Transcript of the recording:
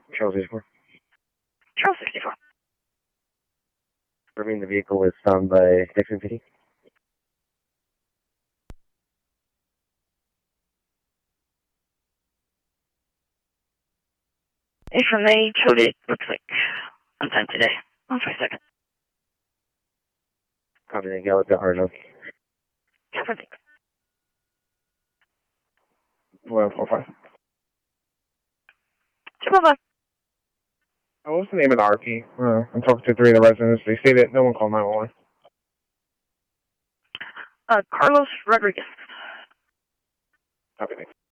Charles 64. Charles 64. Confirming the vehicle was found by Dixon PD. From they towed it, looks like, sometime today. On 22nd. Copy that, Gallup got hard enough. Yeah, thanks. 1245. 255. What's the name of the RP? I'm talking to 3 of the residents. They say that no one called 911. Carlos Rodriguez. Copy, thanks.